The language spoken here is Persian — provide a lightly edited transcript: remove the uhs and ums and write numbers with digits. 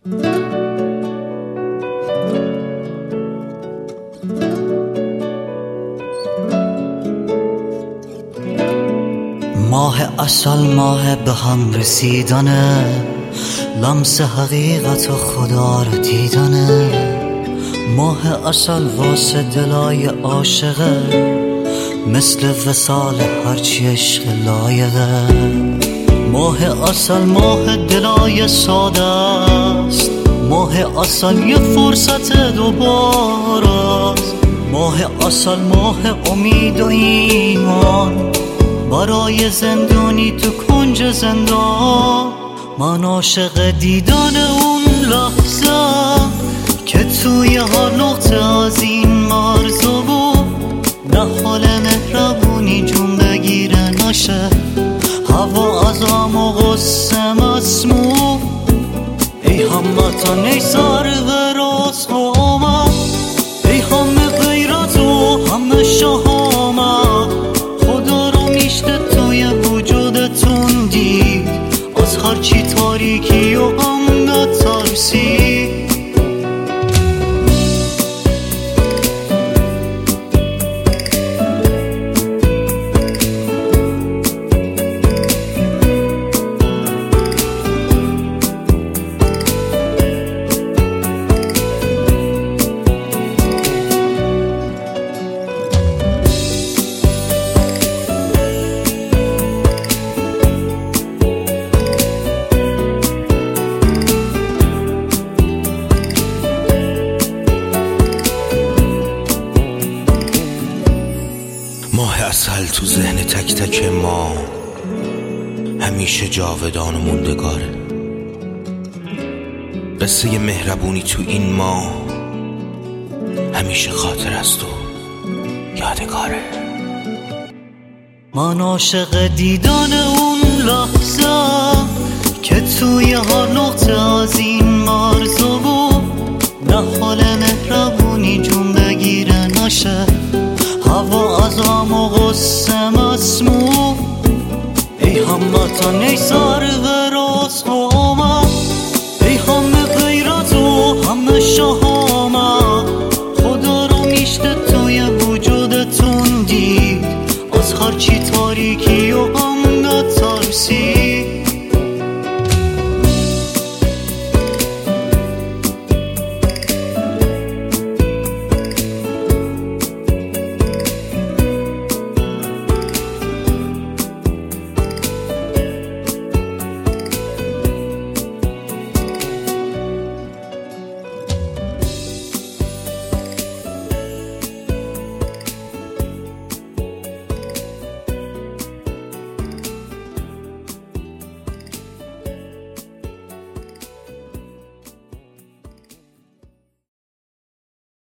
ماه عسل، ماه به هم رسیدنه، لمس حقیقت خدا رو دیدنه. ماه عسل واسه دلای عاشقه، مثل وصال هرچی عشق لایقه. ماه عسل ماه دلای ساده است، ماه عسل یه فرصت دوباره. ماه عسل ماه امید و ایمان، برای زندونی تو کنج زندان. من عاشق دیدن اون لحظه که توی هر نقطه از این مرزا بود، نه حال مهربونی جون بگیره نشه، هوا از غم و غصه مسموم. ای هموطن، ای سرور راست و آمد، ای همه غیرت و همه شهامت، خدا رو میشته توی وجودتون دید، از هرچی تاریکی و غم نترسید. ماه عسل تو ذهن تک تک ما همیشه جاودان و موندگاره. قصه مهربونی تو این ماه همیشه خاطر است و یادگاره. من عاشق دیدن اون لحظه که توی هر نقطه از این مرزا بود، نه حال مهربونی جون بگیره نشه، هوا از غم و غصه مسموم. ای هموطن، ای سرور